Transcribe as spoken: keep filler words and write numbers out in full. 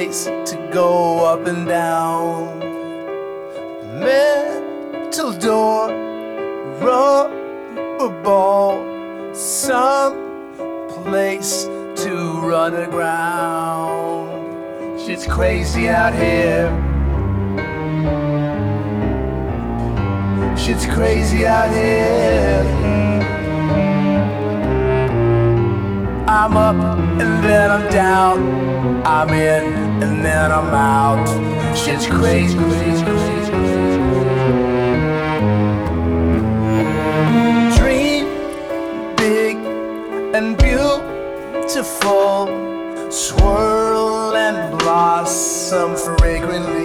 place to go up and down. Metal door, rubber ball, some place to run aground. Shit's crazy out here. Shit's crazy out here. I'm up and then I'm down. I'm in and then I'm out. Shit's crazy, crazy, crazy, crazy. Dream big and beautiful. Swirl and blossom for